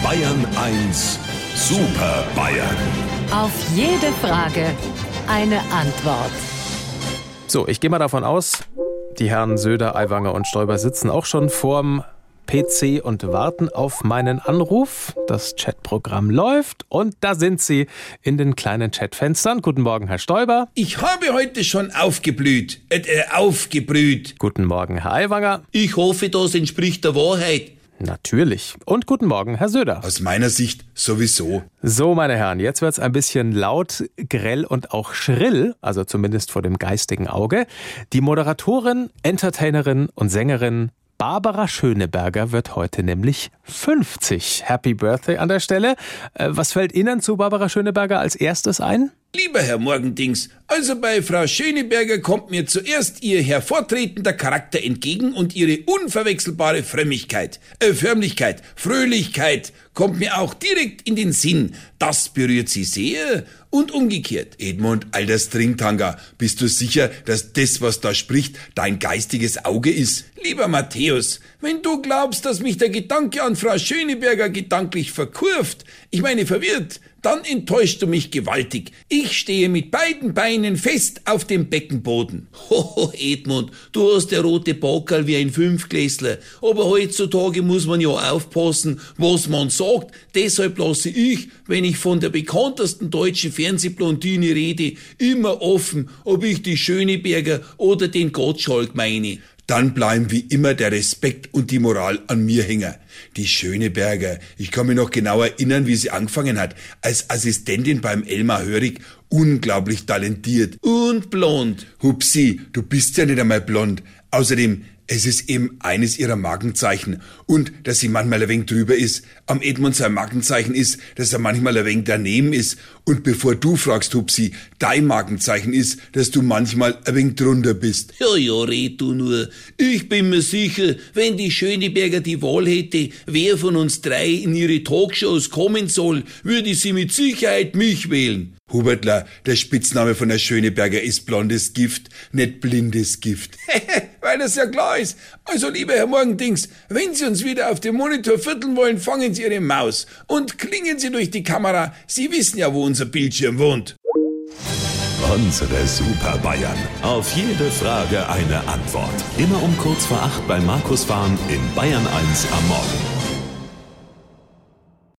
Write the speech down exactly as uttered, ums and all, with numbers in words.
Bayern eins Super Bayern. Auf jede Frage eine Antwort. So, ich gehe mal davon aus, die Herren Söder, Aiwanger und Stoiber sitzen auch schon vorm P C und warten auf meinen Anruf. Das Chatprogramm läuft und da sind sie in den kleinen Chatfenstern. Guten Morgen, Herr Stoiber. Ich habe heute schon aufgeblüht, äh, äh, aufgebrüht. Guten Morgen, Herr Aiwanger. Ich hoffe, das entspricht der Wahrheit. Natürlich. Und guten Morgen, Herr Söder. Aus meiner Sicht sowieso. So, meine Herren, jetzt wird's ein bisschen laut, grell und auch schrill, also zumindest vor dem geistigen Auge. Die Moderatorin, Entertainerin und Sängerin Barbara Schöneberger wird heute nämlich fünfzig. Happy Birthday an der Stelle. Äh, was fällt Ihnen zu Barbara Schöneberger als erstes ein? Lieber Herr Morgendings, also bei Frau Schöneberger kommt mir zuerst ihr hervortretender Charakter entgegen und ihre unverwechselbare Frömmigkeit, äh, Förmlichkeit, Fröhlichkeit kommt mir auch direkt in den Sinn. Das berührt sie sehr und umgekehrt. Edmund, alter Stringtanga, bist du sicher, dass das, was da spricht, dein geistiges Auge ist? Lieber Matthäus, wenn du glaubst, dass mich der Gedanke an Frau Schöneberger gedanklich verkurft, ich meine verwirrt, dann enttäuschst du mich gewaltig. Ich stehe mit beiden Beinen fest auf dem Beckenboden. Hoho, Edmund, du hast der rote Backerl wie ein Fünfklässler. Aber heutzutage muss man ja aufpassen, was man sagt. Deshalb lasse ich, wenn ich von der bekanntesten deutschen Fernsehblondine rede, immer offen, ob ich die Schöneberger oder den Gottschalk meine. Dann bleiben wie immer der Respekt und die Moral an mir hängen. Die Schöneberger, ich kann mich noch genau erinnern, wie sie angefangen hat, als Assistentin beim Elmar Hörig, unglaublich talentiert und blond. Hupsi, du bist ja nicht einmal blond. Außerdem, es ist eben eines ihrer Markenzeichen. Und, dass sie manchmal ein wenig drüber ist. Am Edmund sein Markenzeichen ist, dass er manchmal ein wenig daneben ist. Und bevor du fragst, Hupsi, dein Markenzeichen ist, dass du manchmal ein wenig drunter bist. Ja, ja, red du nur. Ich bin mir sicher, wenn die Schöneberger die Wahl hätte, wer von uns drei in ihre Talkshows kommen soll, würde sie mit Sicherheit mich wählen. Hubertler, der Spitzname von der Schöneberger ist blondes Gift, nicht blindes Gift. Weil das ja klar ist. Also, lieber Herr Morgendings, wenn Sie uns wieder auf dem Monitor vierteln wollen, fangen Sie Ihre Maus und klingen Sie durch die Kamera. Sie wissen ja, wo unser Bildschirm wohnt. Unsere Super Bayern. Auf jede Frage eine Antwort. Immer um kurz vor acht bei Markus Fahn in Bayern eins am Morgen.